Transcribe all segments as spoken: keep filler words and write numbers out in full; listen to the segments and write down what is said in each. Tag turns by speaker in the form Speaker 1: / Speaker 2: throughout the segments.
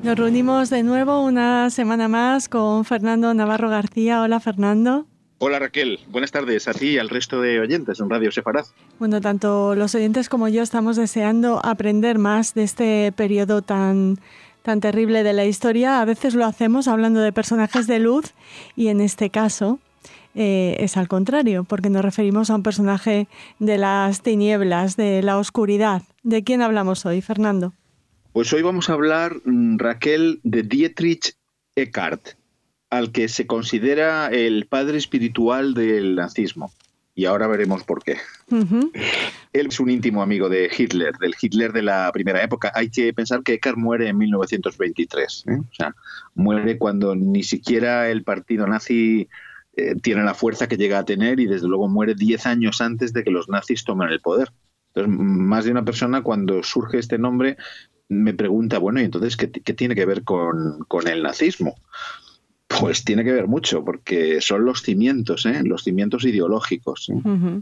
Speaker 1: Nos reunimos de nuevo una semana más con Fernando Navarro García. Hola, Fernando.
Speaker 2: Hola, Raquel. Buenas tardes a ti y al resto de oyentes en Radio Sefaraz.
Speaker 1: Bueno, tanto los oyentes como yo estamos deseando aprender más de este periodo tan, tan terrible de la historia. A veces lo hacemos hablando de personajes de luz y en este caso eh, es al contrario, porque nos referimos a un personaje de las tinieblas, de la oscuridad. ¿De quién hablamos hoy, Fernando?
Speaker 2: Pues hoy vamos a hablar, Raquel, de Dietrich Eckart, al que se considera el padre espiritual del nazismo. Y ahora veremos por qué. Uh-huh. Él es un íntimo amigo de Hitler, del Hitler de la primera época. Hay que pensar que Eckart muere en mil novecientos veintitrés. ¿eh? O sea, muere cuando ni siquiera el partido nazi eh, tiene la fuerza que llega a tener y desde luego muere diez años antes de que los nazis tomen el poder. Entonces, más de una persona cuando surge este nombre me pregunta, bueno, ¿y entonces qué, qué tiene que ver con, con el nazismo? Pues tiene que ver mucho, porque son los cimientos, ¿eh? los cimientos ideológicos. ¿eh? Uh-huh.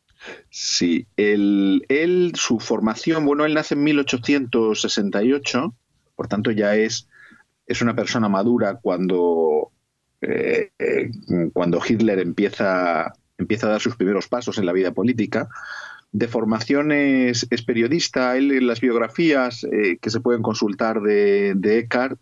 Speaker 2: Sí, él, él, su formación, bueno, él nace en mil ochocientos sesenta y ocho, por tanto ya es, es una persona madura cuando, eh, eh, cuando Hitler empieza, empieza a dar sus primeros pasos en la vida política. De formación es, es periodista. Él en las biografías eh, que se pueden consultar de, de Eckart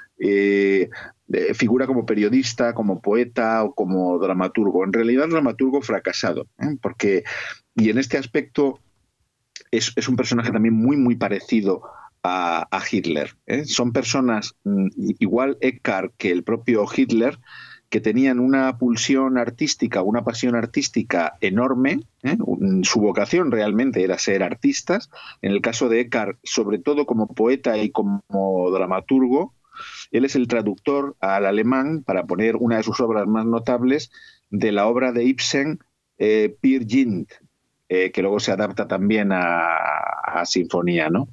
Speaker 2: eh, de, figura como periodista, como poeta o como dramaturgo. En realidad dramaturgo fracasado, ¿eh? porque y en este aspecto es, es un personaje también muy muy parecido a, a Hitler. ¿eh? Son personas igual Eckart que el propio Hitler, que tenían una pulsión artística, una pasión artística enorme. ¿eh? Su vocación realmente era ser artistas. En el caso de Eckart, sobre todo como poeta y como dramaturgo, él es el traductor al alemán, para poner una de sus obras más notables, de la obra de Ibsen, eh, Peer Gynt, eh, que luego se adapta también a, a sinfonía, ¿no?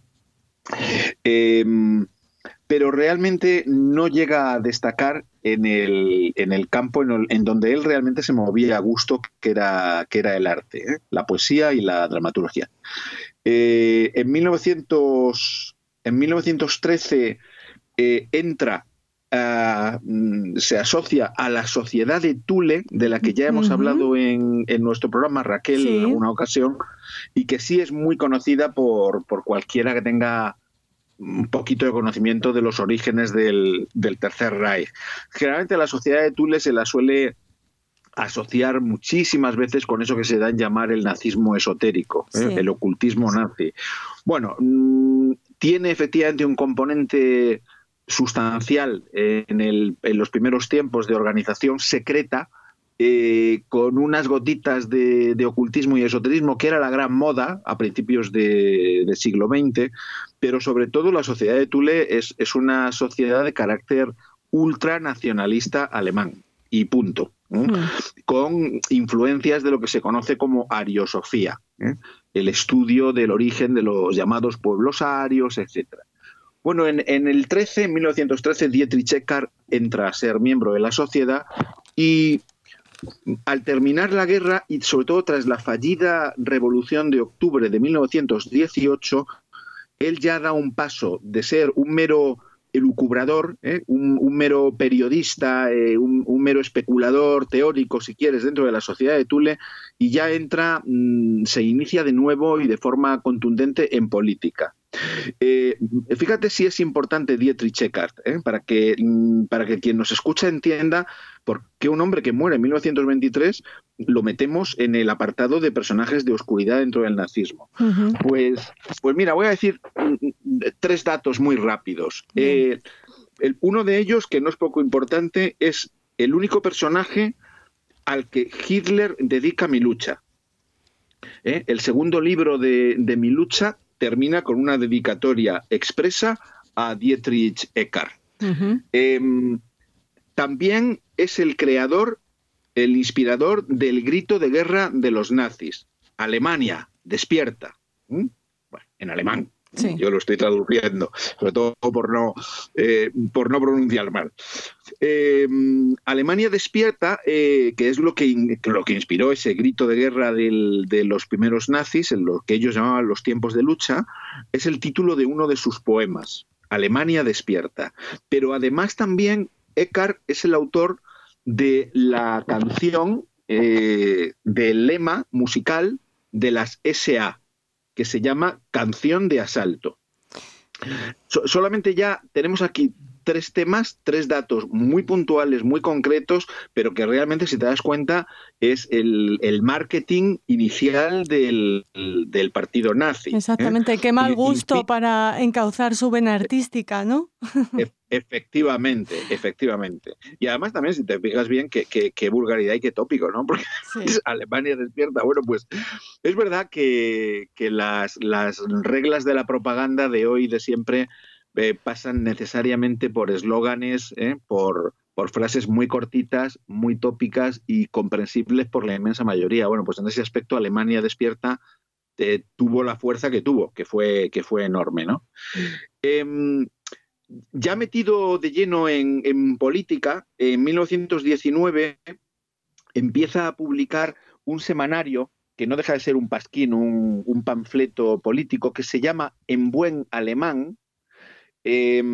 Speaker 2: Eh, pero realmente no llega a destacar en el, en el campo en, el, en donde él realmente se movía a gusto, que era, que era el arte, ¿eh? la poesía y la dramaturgia. Eh, en, mil novecientos, en mil novecientos trece eh, entra, uh, se asocia a la Sociedad de Thule, de la que ya hemos uh-huh. hablado en, en nuestro programa, Raquel, sí. en alguna ocasión, y que sí es muy conocida por, por cualquiera que tenga un poquito de conocimiento de los orígenes del, del Tercer Reich. Generalmente la Sociedad de Thule se la suele asociar muchísimas veces con eso que se da en llamar el nazismo esotérico, ¿eh? sí. el ocultismo nazi. Bueno, mmm, tiene efectivamente un componente sustancial en, el, en los primeros tiempos de organización secreta, Eh, con unas gotitas de, de ocultismo y esoterismo, que era la gran moda a principios de, de siglo veinte, pero sobre todo la Sociedad de Thule es, es una sociedad de carácter ultranacionalista alemán, y punto, ¿eh? Mm. Con influencias de lo que se conoce como ariosofía, ¿eh? el estudio del origen de los llamados pueblos arios, etcétera. Bueno, en, en el trece, en mil novecientos trece, Dietrich Eckart entra a ser miembro de la sociedad y al terminar la guerra y sobre todo tras la fallida Revolución de Octubre de mil novecientos dieciocho, él ya da un paso de ser un mero elucubrador, ¿eh? un, un mero periodista, eh, un, un mero especulador teórico, si quieres, dentro de la Sociedad de Thule, y ya entra, mmm, se inicia de nuevo y de forma contundente en política. Eh, fíjate si es importante Dietrich Eckart, ¿eh? para que, para que quien nos escucha entienda por qué un hombre que muere en mil novecientos veintitrés lo metemos en el apartado de personajes de oscuridad dentro del nazismo. Uh-huh. Pues, pues mira, voy a decir tres datos muy rápidos. Uh-huh. Eh, el, uno de ellos, que no es poco importante, es el único personaje al que Hitler dedica Mi lucha. ¿Eh? El segundo libro de, de Mi lucha termina con una dedicatoria expresa a Dietrich Eckart. Uh-huh. Eh, también es el creador, el inspirador del grito de guerra de los nazis. Alemania, despierta. ¿Mm? Bueno, en alemán. Sí. Yo lo estoy traduciendo, sobre todo por no, eh, por no pronunciar mal. Eh, Alemania despierta, eh, que es lo que, lo que inspiró ese grito de guerra del, de los primeros nazis, en lo que ellos llamaban los tiempos de lucha, es el título de uno de sus poemas. Alemania despierta. Pero además también Eckhart es el autor de la canción, eh, del lema musical de las ese a, que se llama Canción de Asalto. So, solamente ya tenemos aquí tres temas, tres datos muy puntuales, muy concretos, pero que realmente, si te das cuenta, es el, el marketing inicial del, del partido nazi.
Speaker 1: Exactamente,
Speaker 2: ¿eh?
Speaker 1: Qué mal gusto
Speaker 2: y, y,
Speaker 1: para encauzar su vena artística, ¿no?
Speaker 2: e efectivamente, efectivamente. Y además también, si te fijas bien, qué que, que vulgaridad y qué tópico, ¿no? Porque sí. Es Alemania despierta. Bueno, pues es verdad que, que las, las reglas de la propaganda de hoy y de siempre Eh, pasan necesariamente por eslóganes, eh, por, por frases muy cortitas, muy tópicas y comprensibles por la inmensa mayoría. Bueno, pues en ese aspecto Alemania despierta eh, tuvo la fuerza que tuvo, que fue, que fue enorme, ¿no? Eh, ya metido de lleno en, en política, en mil novecientos diecinueve empieza a publicar un semanario que no deja de ser un pasquín, un, un panfleto político que se llama En Buen Alemán, Eh,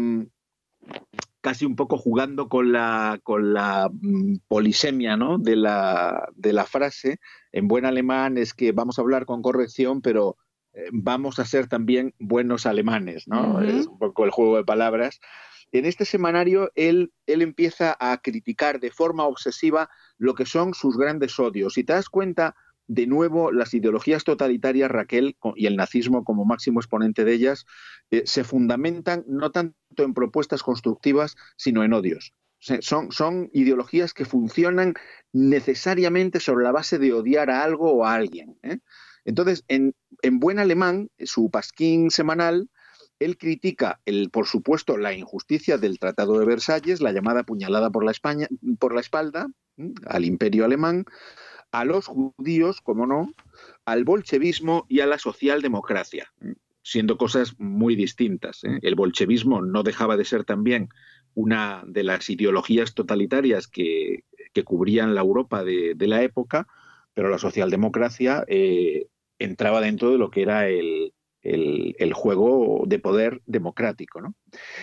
Speaker 2: casi un poco jugando con la, con la mm, polisemia, ¿no? de, la, de la frase. En buen alemán es que vamos a hablar con corrección, pero eh, vamos a ser también buenos alemanes, ¿no? Uh-huh. Es un poco el juego de palabras. En este semanario él, él empieza a criticar de forma obsesiva lo que son sus grandes odios. Si te das cuenta, de nuevo, las ideologías totalitarias, Raquel, y el nazismo como máximo exponente de ellas, eh, se fundamentan no tanto en propuestas constructivas, sino en odios. O sea, son, son ideologías que funcionan necesariamente sobre la base de odiar a algo o a alguien, ¿eh? Entonces, en, en buen alemán, su pasquín semanal, él critica, el, por supuesto, la injusticia del Tratado de Versalles, la llamada puñalada por la, España, por la espalda, ¿eh? Al imperio alemán, a los judíos, como no, al bolchevismo y a la socialdemocracia, siendo cosas muy distintas, ¿eh? El bolchevismo no dejaba de ser también una de las ideologías totalitarias que, que cubrían la Europa de, de la época, pero la socialdemocracia eh, entraba dentro de lo que era el, el, el juego de poder democrático, ¿no?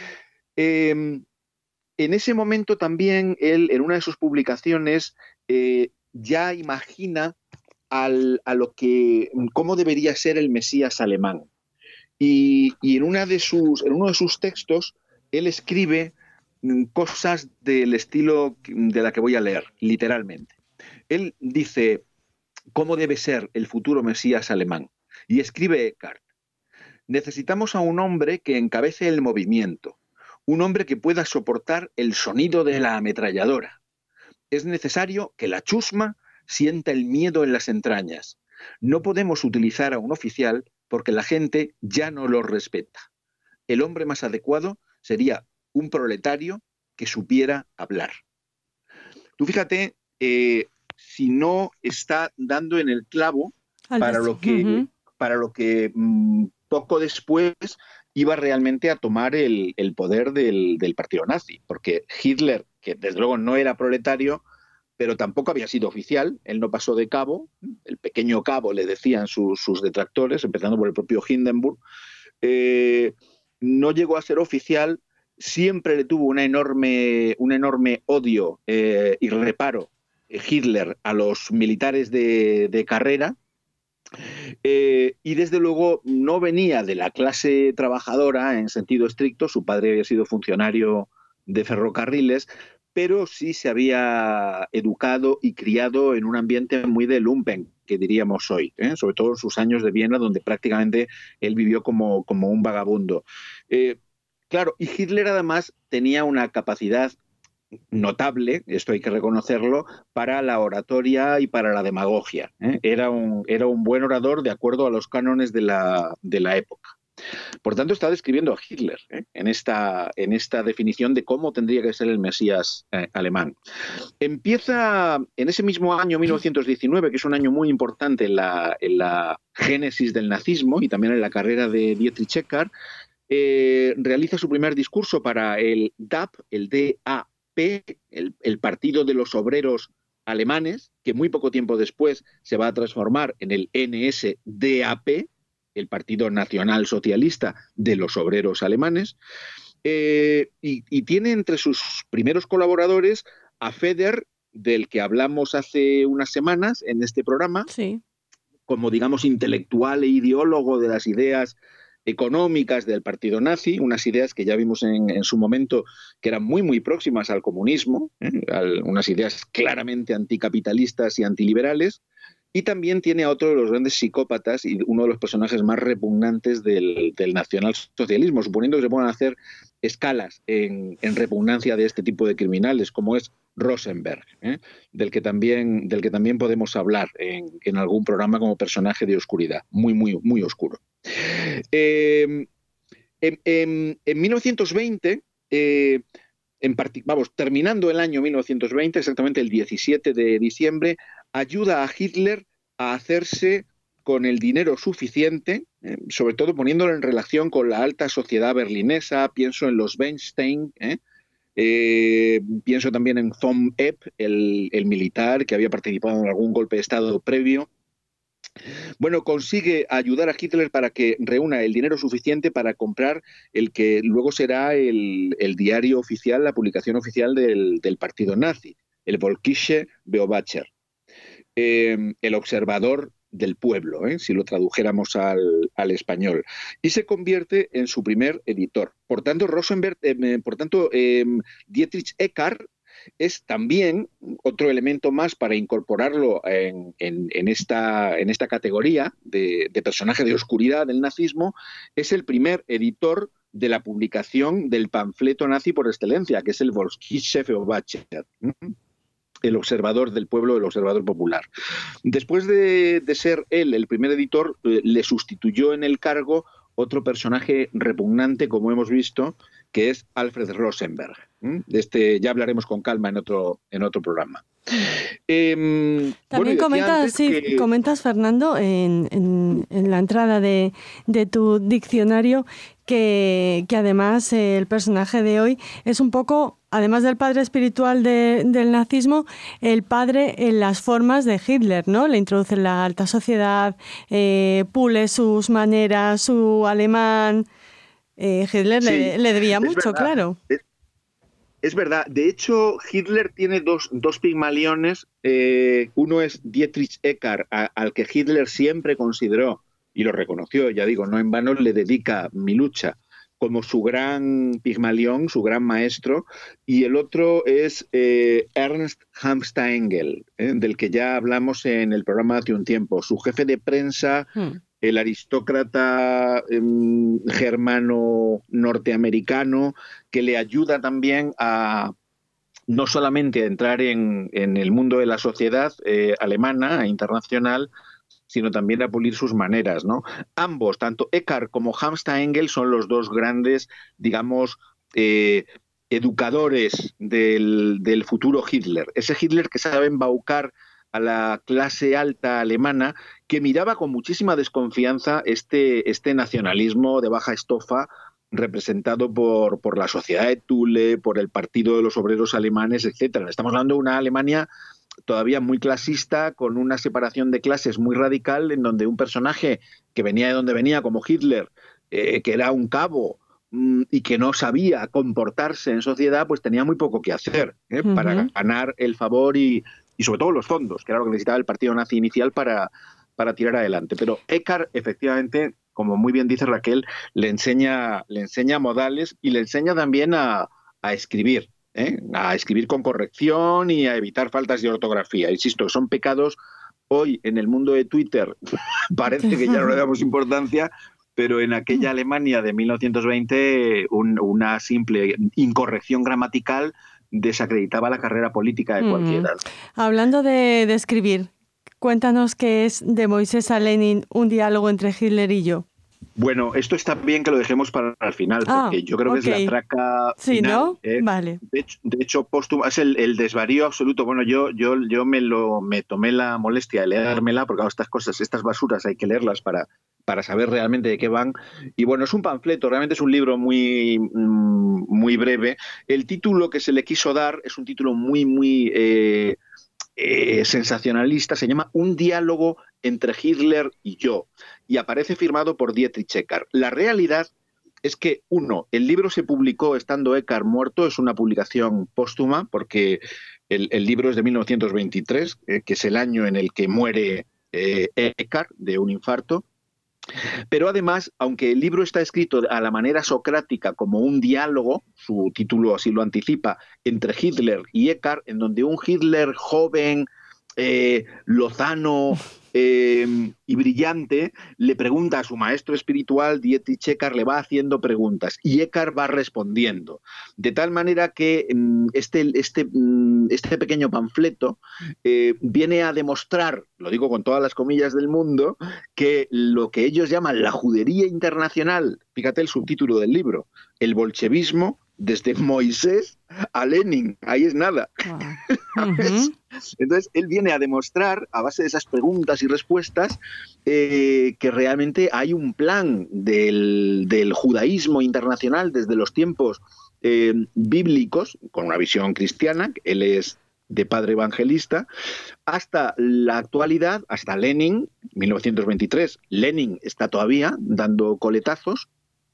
Speaker 2: Eh, en ese momento también él, en una de sus publicaciones, eh, ya imagina al, a lo que, cómo debería ser el Mesías alemán. Y, y en, una de sus, en uno de sus textos, él escribe cosas del estilo de la que voy a leer, literalmente. Él dice cómo debe ser el futuro Mesías alemán. Y escribe Eckhart: necesitamos a un hombre que encabece el movimiento, un hombre que pueda soportar el sonido de la ametralladora. Es necesario que la chusma sienta el miedo en las entrañas. No podemos utilizar a un oficial porque la gente ya no lo respeta. El hombre más adecuado sería un proletario que supiera hablar. Tú fíjate, eh, si no está dando en el clavo para lo que, uh-huh. para lo que mmm, poco después iba realmente a tomar el, el poder del, del partido nazi, porque Hitler, que desde luego no era proletario, pero tampoco había sido oficial, él no pasó de cabo, el pequeño cabo le decían sus, sus detractores, empezando por el propio Hindenburg, eh, no llegó a ser oficial, siempre le tuvo una enorme, un enorme odio eh, y reparo eh, Hitler a los militares de, de carrera, eh, y desde luego no venía de la clase trabajadora en sentido estricto, su padre había sido funcionario de ferrocarriles, pero sí se había educado y criado en un ambiente muy de lumpen, que diríamos hoy, ¿eh? Sobre todo en sus años de Viena, donde prácticamente él vivió como, como un vagabundo. Eh, claro, y Hitler además tenía una capacidad notable, esto hay que reconocerlo, para la oratoria y para la demagogia, ¿eh? Era un, era un buen orador de acuerdo a los cánones de la, de la época. Por tanto, está describiendo a Hitler ¿eh? en, esta, en esta definición de cómo tendría que ser el Mesías eh, alemán. Empieza en ese mismo año, mil novecientos diecinueve, que es un año muy importante en la, en la génesis del nazismo y también en la carrera de Dietrich Eckart, eh, realiza su primer discurso para el D A P, el D A P, el, el Partido de los Obreros Alemanes, que muy poco tiempo después se va a transformar en el N S D A P, el Partido Nacional Socialista de los Obreros Alemanes, Eh, y, y tiene entre sus primeros colaboradores a Feder, del que hablamos hace unas semanas en este programa,
Speaker 1: Sí.
Speaker 2: como, digamos, intelectual e ideólogo de las ideas económicas del partido nazi, unas ideas que ya vimos en, en su momento que eran muy, muy próximas al comunismo, ¿eh? Al, unas ideas claramente anticapitalistas y antiliberales. Y también tiene a otro de los grandes psicópatas y uno de los personajes más repugnantes del, del nacionalsocialismo, suponiendo que se puedan hacer escalas en, en repugnancia de este tipo de criminales, como es Rosenberg, ¿eh? del, que también, del que también podemos hablar en, en algún programa como personaje de oscuridad, muy, muy, muy oscuro. Eh, en, en, en mil novecientos veinte, eh, en vamos, terminando el año mil novecientos veinte, exactamente el diecisiete de diciembre, ayuda a Hitler a hacerse con el dinero suficiente, eh, sobre todo poniéndolo en relación con la alta sociedad berlinesa. Pienso en los Weinstein, ¿eh? Eh, pienso también en von Epp, el, el militar que había participado en algún golpe de Estado previo. Bueno, consigue ayudar a Hitler para que reúna el dinero suficiente para comprar el que luego será el, el diario oficial, la publicación oficial del, del partido nazi, el Volkische Beobacher, eh, el observador del pueblo, ¿eh? si lo tradujéramos al, al español, y se convierte en su primer editor. Por tanto, Rosenberg, eh, por tanto, eh, Dietrich Eckart es también otro elemento más para incorporarlo en, en, en, esta, en esta categoría de, de personaje de oscuridad del nazismo. Es el primer editor de la publicación del panfleto nazi por excelencia, que es el Volkische Beobacher, el observador del pueblo, el observador popular. Después de, de ser él el primer editor, eh, le sustituyó en el cargo otro personaje repugnante, como hemos visto, que es Alfred Rosenberg. De este ya hablaremos con calma en otro, en otro programa. Eh,
Speaker 1: También
Speaker 2: bueno,
Speaker 1: comentas, sí,
Speaker 2: que...
Speaker 1: comentas, Fernando, en, en, en la entrada de, de tu diccionario, que, que además eh, el personaje de hoy es un poco, además del padre espiritual de, del nazismo, el padre en las formas de Hitler, ¿no? Le introduce en la alta sociedad, eh, pule sus maneras, su alemán. Eh, Hitler
Speaker 2: sí,
Speaker 1: le, le debía mucho,
Speaker 2: verdad.
Speaker 1: claro.
Speaker 2: Es, es verdad. De hecho, Hitler tiene dos, dos pigmaliones. Eh, uno es Dietrich Eckart, a, al que Hitler siempre consideró, y lo reconoció, ya digo, no en vano le dedica Mi lucha, como su gran pigmalión, su gran maestro, y el otro es eh, Ernst Hamster-Engel, eh, del que ya hablamos en el programa hace un tiempo, su jefe de prensa, hmm. el aristócrata eh, germano norteamericano, que le ayuda también a no solamente a entrar en, en el mundo de la sociedad eh, alemana e internacional, sino también a pulir sus maneras, ¿no? Ambos, tanto Eckart como Hamster-Engel, son los dos grandes, digamos, eh, educadores del, del futuro Hitler. Ese Hitler que sabe embaucar a la clase alta alemana, que miraba con muchísima desconfianza este, este nacionalismo de baja estofa representado por, por la Sociedad de Thule, por el Partido de los Obreros Alemanes, etcétera. Estamos hablando de una Alemania todavía muy clasista, con una separación de clases muy radical, en donde un personaje que venía de donde venía, como Hitler, eh, que era un cabo mmm, y que no sabía comportarse en sociedad, pues tenía muy poco que hacer ¿eh? uh-huh. para ganar el favor y, y sobre todo los fondos, que era lo que necesitaba el partido nazi inicial para, para tirar adelante. Pero Eckart, efectivamente, como muy bien dice Raquel, le enseña, le enseña modales y le enseña también a, a escribir. ¿Eh? a escribir con corrección y a evitar faltas de ortografía. Insisto, son pecados hoy en el mundo de Twitter, parece que ya no le damos importancia, pero en aquella Alemania de mil novecientos veinte un, una simple incorrección gramatical desacreditaba la carrera política de cualquiera.
Speaker 1: Mm. Hablando de, de escribir, cuéntanos qué es de Moisés a Lenin, un diálogo entre Hitler y yo.
Speaker 2: Bueno, esto está bien que lo dejemos para el final, porque ah, yo creo okay. que es la traca
Speaker 1: sí,
Speaker 2: final.
Speaker 1: ¿no?
Speaker 2: Eh,
Speaker 1: vale.
Speaker 2: De hecho, de hecho póstumo, es el, el desvarío absoluto. Bueno, yo, yo, yo me lo me tomé la molestia de leérmela, porque claro, estas cosas, estas basuras hay que leerlas para, para saber realmente de qué van. Y bueno, es un panfleto, realmente es un libro muy, muy breve. El título que se le quiso dar es un título muy, muy eh, eh, sensacionalista, se llama Un diálogo entre Hitler y yo, y aparece firmado por Dietrich Eckart. La realidad es que, uno, el libro se publicó estando Eckhart muerto, es una publicación póstuma, porque el, el libro es de mil novecientos veintitrés, eh, que es el año en el que muere eh, Eckhart de un infarto. Pero además, aunque el libro está escrito a la manera socrática como un diálogo, su título así lo anticipa, entre Hitler y Eckhart, en donde un Hitler joven, eh, lozano eh, y brillante le pregunta a su maestro espiritual, Dietrich Eckhart, le va haciendo preguntas y Eckhart va respondiendo. De tal manera que este, este, este pequeño panfleto eh, viene a demostrar, lo digo con todas las comillas del mundo, que lo que ellos llaman la judería internacional, fíjate el subtítulo del libro, el bolchevismo, desde Moisés a Lenin, ahí es nada. Wow. Uh-huh. Entonces, él viene a demostrar, a base de esas preguntas y respuestas, eh, que realmente hay un plan del, del judaísmo internacional desde los tiempos eh, bíblicos, con una visión cristiana, él es de padre evangelista, hasta la actualidad, hasta Lenin, mil novecientos veintitrés, Lenin está todavía dando coletazos,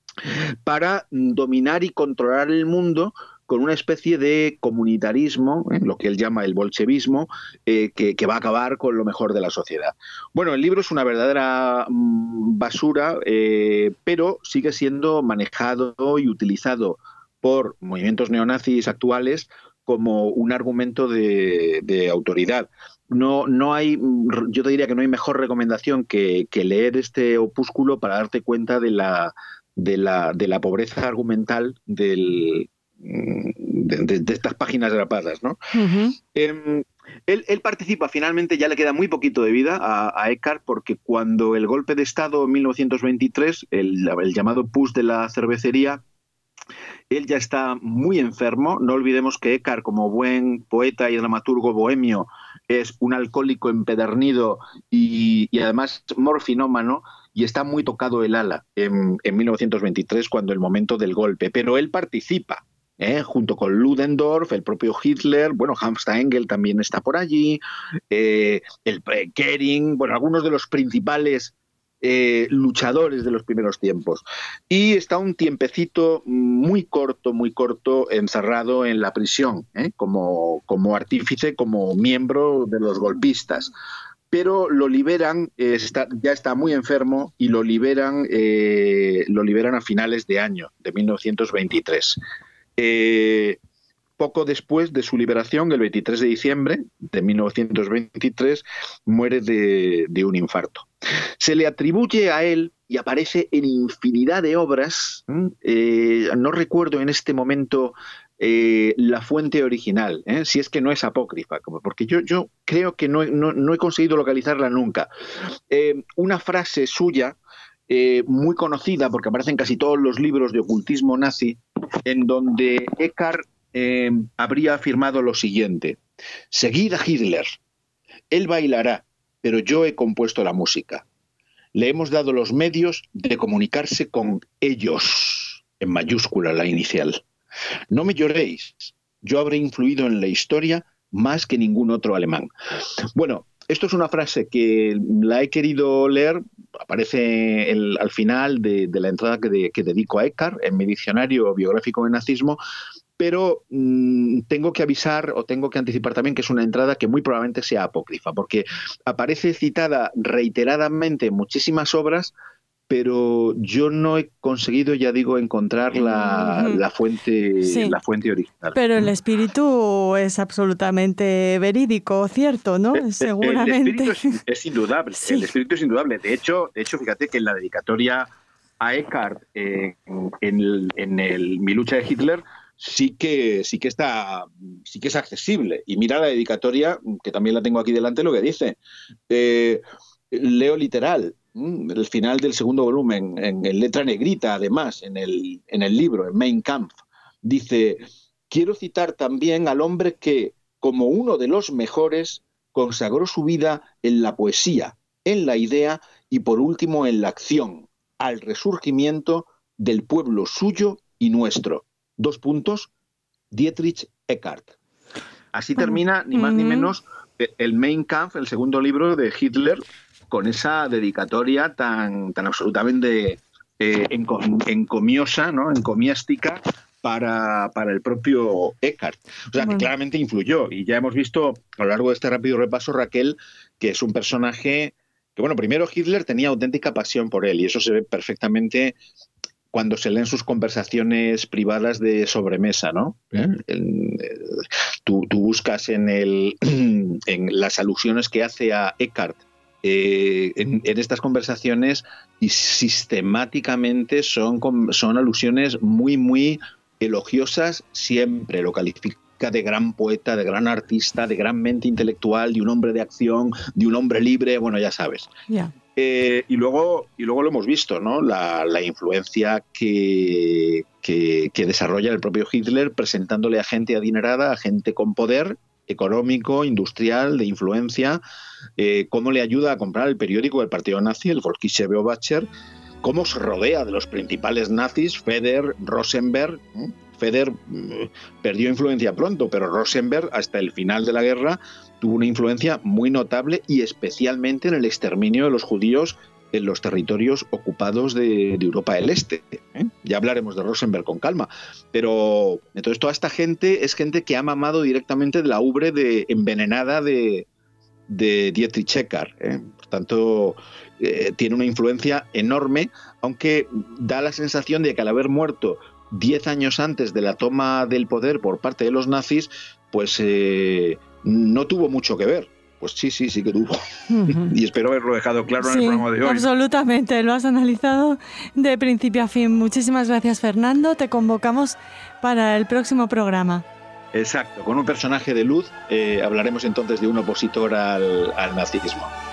Speaker 2: para dominar y controlar el mundo con una especie de comunitarismo, ¿eh? lo que él llama el bolchevismo, eh, que, que va a acabar con lo mejor de la sociedad. Bueno, el libro es una verdadera mm, basura, eh, pero sigue siendo manejado y utilizado por movimientos neonazis actuales como un argumento de, de autoridad. No, no hay, yo te diría que no hay mejor recomendación que, que leer este opúsculo para darte cuenta de la De la, de la pobreza argumental del, de, de, de estas páginas grapadas, ¿no? Uh-huh. Eh, él, él participa, finalmente ya le queda muy poquito de vida a, a Eckhart, porque cuando el golpe de Estado en mil novecientos veintitrés, el, el llamado putsch de la cervecería, él ya está muy enfermo. No olvidemos que Eckhart, como buen poeta y dramaturgo bohemio, es un alcohólico empedernido y, y además morfinómano, y está muy tocado el ala en, en mil novecientos veintitrés, cuando el momento del golpe. Pero él participa, ¿eh? junto con Ludendorff, el propio Hitler, bueno, Hamsta Engel también está por allí, eh, el eh, Goering, bueno, algunos de los principales eh, luchadores de los primeros tiempos. Y está un tiempecito muy corto, muy corto, encerrado en la prisión, ¿eh? como, como artífice, como miembro de los golpistas. Pero lo liberan, eh, está, ya está muy enfermo, y lo liberan, eh, lo liberan a finales de año, de mil novecientos veintitrés. Eh, poco después de su liberación, el veintitrés de diciembre de mil novecientos veintitrés, muere de, de un infarto. Se le atribuye a él, y aparece en infinidad de obras, eh, no recuerdo en este momento Eh, la fuente original, ¿eh? si es que no es apócrifa, porque yo, yo creo que no, no, no he conseguido localizarla nunca. Eh, una frase suya, eh, muy conocida, porque aparece en casi todos los libros de ocultismo nazi, en donde Eckhart eh, habría afirmado lo siguiente: seguid a Hitler, él bailará, pero yo he compuesto la música. Le hemos dado los medios de comunicarse con ellos, en mayúscula la inicial. No me lloréis, yo habré influido en la historia más que ningún otro alemán. Bueno, esto es una frase que la he querido leer, aparece el, al final de, de la entrada que, de, que dedico a Eckhart en mi diccionario biográfico de nazismo, pero mmm, tengo que avisar o tengo que anticipar también que es una entrada que muy probablemente sea apócrifa, porque aparece citada reiteradamente en muchísimas obras, pero yo no he conseguido, ya digo, encontrar la, la, fuente, sí. la fuente original.
Speaker 1: Pero el espíritu es absolutamente verídico, ¿cierto? ¿No?
Speaker 2: El,
Speaker 1: Seguramente.
Speaker 2: El espíritu es, es indudable. Sí. El espíritu es indudable. De hecho, de hecho, fíjate que en la dedicatoria a Eckhart, eh, en, el, en el Mi lucha de Hitler, sí que, sí que está, sí que es accesible. Y mira la dedicatoria, que también la tengo aquí delante, lo que dice. Eh, leo literal. El final del segundo volumen, en, en letra negrita, además, en el, en el libro, en Mein Kampf, dice: quiero citar también al hombre que, como uno de los mejores, consagró su vida en la poesía, en la idea y, por último, en la acción, al resurgimiento del pueblo suyo y nuestro. Dos puntos, Dietrich Eckhart. Así termina, ni más ni menos, el Mein Kampf, el segundo libro de Hitler, con esa dedicatoria tan, tan absolutamente eh, encomiosa, ¿no? encomiástica para, para el propio Eckart. O sea, bueno. que claramente influyó. Y ya hemos visto a lo largo de este rápido repaso, Raquel, que es un personaje que, bueno, primero Hitler tenía auténtica pasión por él, y eso se ve perfectamente cuando se leen sus conversaciones privadas de sobremesa, ¿no? ¿Eh? El, el, tú, tú buscas en, el, en las alusiones que hace a Eckart eh, en, en estas conversaciones, y sistemáticamente son, son alusiones muy, muy elogiosas siempre. Lo califica de gran poeta, de gran artista, de gran mente intelectual, de un hombre de acción, de un hombre libre, bueno, ya sabes.
Speaker 1: Yeah.
Speaker 2: Eh, y, luego, y luego lo hemos visto, ¿no? La, la influencia que, que, que desarrolla el propio Hitler presentándole a gente adinerada, a gente con poder económico, industrial, de influencia, eh, cómo le ayuda a comprar el periódico del partido nazi, el Volkische Beobachter, cómo se rodea de los principales nazis, Feder, Rosenberg. ¿eh? Feder eh, perdió influencia pronto, pero Rosenberg hasta el final de la guerra tuvo una influencia muy notable, y especialmente en el exterminio de los judíos en los territorios ocupados de, de Europa del Este. ¿eh? Ya hablaremos de Rosenberg con calma. Pero entonces toda esta gente es gente que ha mamado directamente de la ubre de, envenenada de, de Dietrich Eckart. ¿eh? Por tanto, eh, tiene una influencia enorme, aunque da la sensación de que al haber muerto diez años antes de la toma del poder por parte de los nazis, pues eh, no tuvo mucho que ver. Pues sí, sí, sí que tuvo. Uh-huh. Y espero haberlo dejado claro en sí, el programa de hoy.
Speaker 1: Absolutamente, lo has analizado de principio a fin. Muchísimas gracias, Fernando. Te convocamos para el próximo programa.
Speaker 2: Exacto, con un personaje de luz eh, hablaremos entonces de un opositor al, al nazismo.